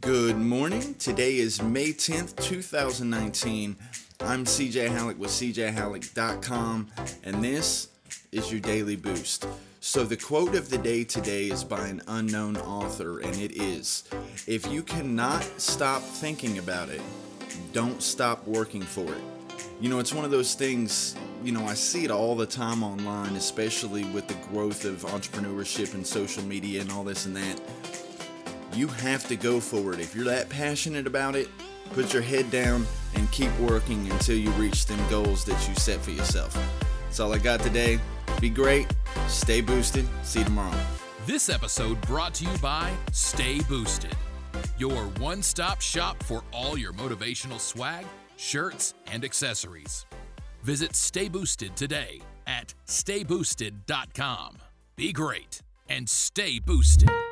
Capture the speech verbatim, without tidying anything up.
Good morning. Today is May tenth, two thousand nineteen. I'm C J Halleck with C J Halleck dot com, and this is your Daily Boost. So the quote of the day today is by an unknown author, and it is, "If you cannot stop thinking about it, don't stop working for it." You know, it's one of those things, you know, I see it all the time online, especially with the growth of entrepreneurship and social media and all this and that. You have to go for it. If you're that passionate about it, put your head down and keep working until you reach them goals that you set for yourself. That's all I got today. Be great. Stay boosted. See you tomorrow. This episode brought to you by Stay Boosted, your one-stop shop for all your motivational swag, shirts, and accessories. Visit Stay Boosted today at stay boosted dot com. Be great and stay boosted.